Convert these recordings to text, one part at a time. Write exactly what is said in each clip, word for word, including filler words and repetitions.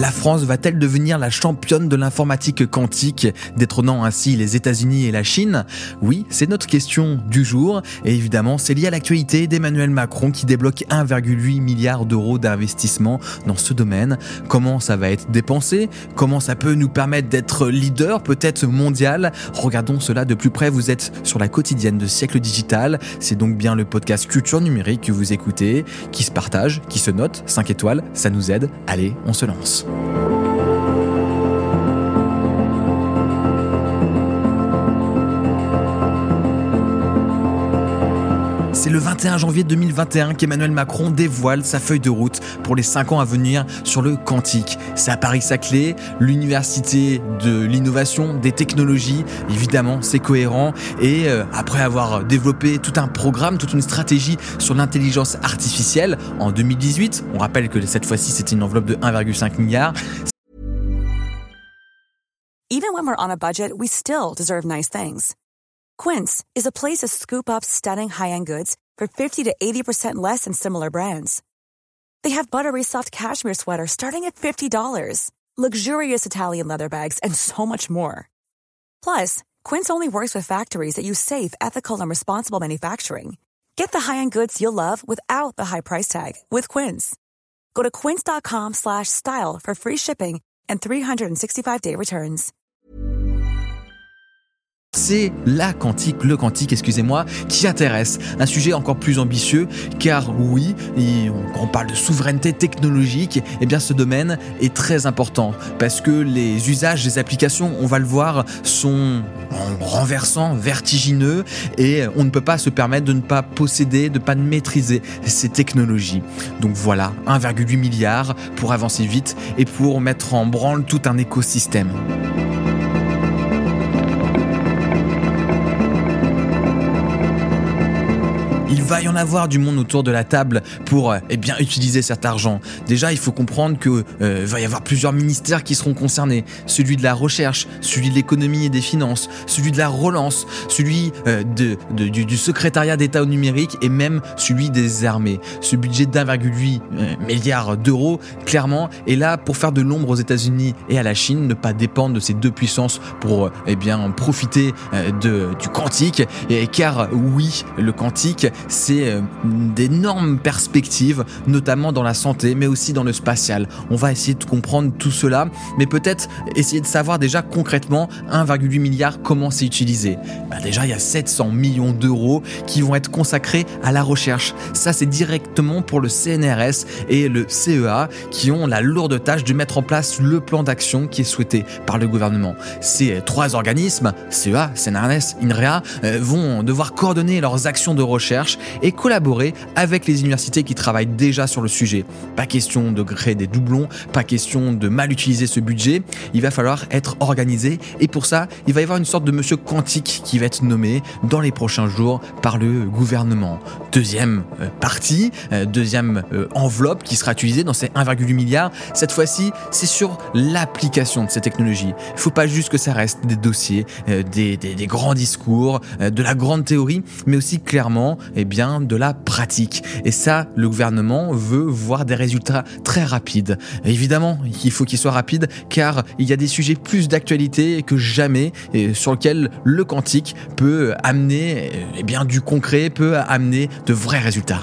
La France va-t-elle devenir la championne de l'informatique quantique, détrônant ainsi les États-Unis et la Chine ? Oui, c'est notre question du jour. Et évidemment, c'est lié à l'actualité d'Emmanuel Macron qui débloque un virgule huit milliard d'euros d'investissement dans ce domaine. Comment ça va être dépensé ? Comment ça peut nous permettre d'être leader, peut-être mondial ? Regardons cela de plus près. Vous êtes sur la quotidienne de Siècle Digital. C'est donc bien le podcast Culture Numérique que vous écoutez, qui se partage, qui se note, cinq étoiles, ça nous aide. Allez, on se lance. C'est le vingt et un janvier deux mille vingt et un qu'Emmanuel Macron dévoile sa feuille de route pour les cinq ans à venir sur le quantique. C'est à Paris-Saclay, l'université de l'innovation, des technologies. Évidemment, c'est cohérent. Et euh, après avoir développé tout un programme, toute une stratégie sur l'intelligence artificielle en deux mille dix-huit, on rappelle que cette fois-ci, c'était une enveloppe de un virgule cinq milliard. Even when we're on a budget, we still deserve nice things. Quince is a place to scoop up stunning high-end goods for fifty to eighty percent less than similar brands. They have buttery soft cashmere sweaters starting at fifty dollars, luxurious Italian leather bags, and so much more. Plus, Quince only works with factories that use safe, ethical, and responsible manufacturing. Get the high-end goods you'll love without the high price tag with Quince. Go to quince.com slash style for free shipping and three sixty-five day returns. C'est la quantique, le quantique, excusez-moi, qui intéresse. Un sujet encore plus ambitieux, car oui, quand on parle de souveraineté technologique, eh bien ce domaine est très important, parce que les usages des applications, on va le voir, sont renversants, vertigineux, et on ne peut pas se permettre de ne pas posséder, de ne pas maîtriser ces technologies. Donc voilà, un virgule huit milliard pour avancer vite et pour mettre en branle tout un écosystème. Il va y en avoir du monde autour de la table pour eh bien, utiliser cet argent. Déjà, il faut comprendre qu'il euh, va y avoir plusieurs ministères qui seront concernés. Celui de la recherche, celui de l'économie et des finances, celui de la relance, celui euh, de, de, du, du secrétariat d'État au numérique et même celui des armées. Ce budget d'un virgule huit milliard d'euros, clairement, est là pour faire de l'ombre aux États-Unis et à la Chine, ne pas dépendre de ces deux puissances pour eh bien, profiter euh, de, du quantique. Et, car oui, le quantique, c'est d'énormes perspectives, notamment dans la santé, mais aussi dans le spatial. On va essayer de comprendre tout cela, mais peut-être essayer de savoir déjà concrètement un virgule huit milliard, comment c'est utilisé. Bah déjà, il y a sept cents millions d'euros qui vont être consacrés à la recherche. Ça, c'est directement pour le C N R S et le C E A qui ont la lourde tâche de mettre en place le plan d'action qui est souhaité par le gouvernement. Ces trois organismes, C E A, C N R S, I N R E A, euh, vont devoir coordonner leurs actions de recherche et collaborer avec les universités qui travaillent déjà sur le sujet. Pas question de créer des doublons, pas question de mal utiliser ce budget, il va falloir être organisé et pour ça, il va y avoir une sorte de monsieur quantique qui va être nommé dans les prochains jours par le gouvernement. Deuxième euh, partie, euh, deuxième euh, enveloppe qui sera utilisée dans ces un virgule huit milliard, cette fois-ci, c'est sur l'application de ces technologies. Il ne faut pas juste que ça reste des dossiers, euh, des, des, des grands discours, euh, de la grande théorie, mais aussi clairement, eh bien, de la pratique. Et ça, le gouvernement veut voir des résultats très rapides. Évidemment, il faut qu'ils soient rapides car il y a des sujets plus d'actualité que jamais et sur lesquels le quantique peut amener eh bien, du concret, peut amener de vrais résultats.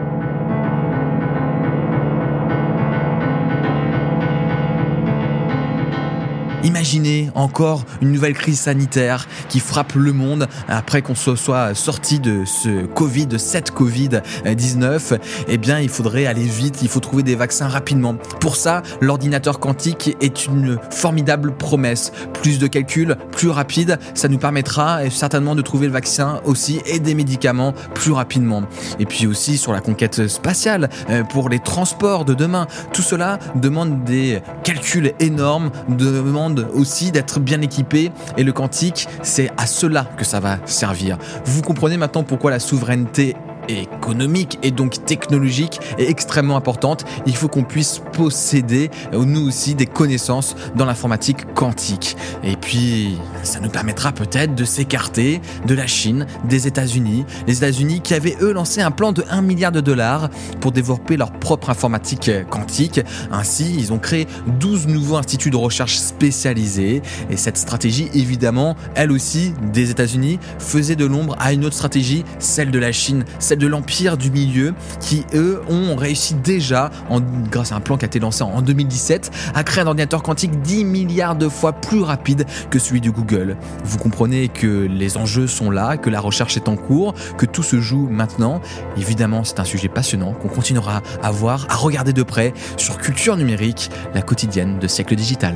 Imaginez encore une nouvelle crise sanitaire qui frappe le monde après qu'on se soit sorti de ce Covid, de cette covid dix-neuf. Eh bien, il faudrait aller vite, il faut trouver des vaccins rapidement. Pour ça, l'ordinateur quantique est une formidable promesse. Plus de calculs, plus rapide, ça nous permettra certainement de trouver le vaccin aussi et des médicaments plus rapidement. Et puis aussi sur la conquête spatiale, pour les transports de demain. Tout cela demande des calculs énormes, demande aussi d'être bien équipé et le quantique, c'est à cela que ça va servir. Vous comprenez maintenant pourquoi la souveraineté économique et donc technologique est extrêmement importante. Il faut qu'on puisse posséder, nous aussi, des connaissances dans l'informatique quantique. Et puis, ça nous permettra peut-être de s'écarter de la Chine, des États-Unis. Les États-Unis qui avaient, eux, lancé un plan de un milliard de dollars pour développer leur propre informatique quantique. Ainsi, ils ont créé douze nouveaux instituts de recherche spécialisés. Et cette stratégie, évidemment, elle aussi, des États-Unis, faisait de l'ombre à une autre stratégie, celle de la Chine, celle de l'Empire du Milieu, qui, eux, ont réussi déjà, en, grâce à un plan qui a été lancé en deux mille dix-sept, à créer un ordinateur quantique dix milliards de fois plus rapide que celui de Google. Vous comprenez que les enjeux sont là, que la recherche est en cours, que tout se joue maintenant. Évidemment, c'est un sujet passionnant qu'on continuera à voir, à regarder de près sur Culture Numérique, la quotidienne de Siècle Digital.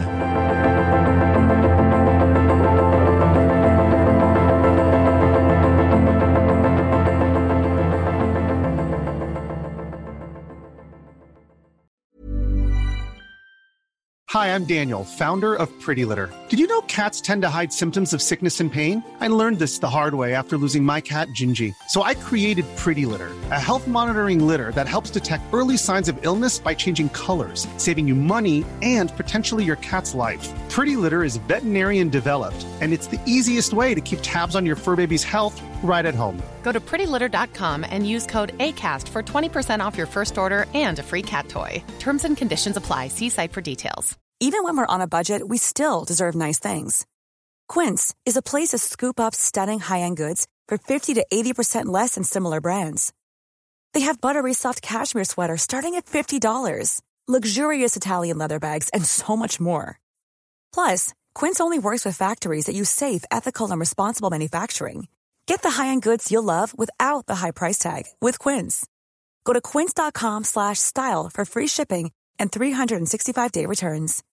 Hi, I'm Daniel, founder of Pretty Litter. Did you know cats tend to hide symptoms of sickness and pain? I learned this the hard way after losing my cat, Gingy. So I created Pretty Litter, a health monitoring litter that helps detect early signs of illness by changing colors, saving you money and potentially your cat's life. Pretty Litter is veterinarian developed, and it's the easiest way to keep tabs on your fur baby's health right at home. Go to pretty litter dot com and use code ACAST for twenty percent off your first order and a free cat toy. Terms and conditions apply. See site for details. Even when we're on a budget, we still deserve nice things. Quince is a place to scoop up stunning high-end goods for fifty to eighty percent less than similar brands. They have buttery soft cashmere sweaters starting at fifty dollars, luxurious Italian leather bags, and so much more. Plus, Quince only works with factories that use safe, ethical, and responsible manufacturing. Get the high-end goods you'll love without the high price tag with Quince. Go to quince dot com slash style for free shipping and three sixty-five day returns.